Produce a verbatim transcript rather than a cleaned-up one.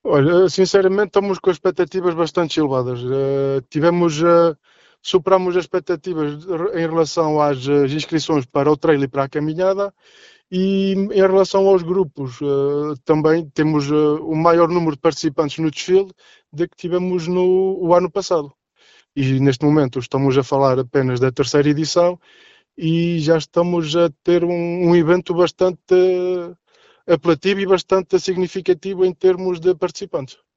Olha, sinceramente estamos com expectativas bastante elevadas. Eh, tivemos, eh, superamos as expectativas de- em relação às eh, inscrições para o trail e para a caminhada e em relação aos grupos, eh, também temos eh, o maior número de participantes no desfile de que tivemos no o ano passado. E neste momento estamos a falar apenas da terceira edição e já estamos a ter um, um evento bastante eh, apelativo e bastante significativo em termos de participantes.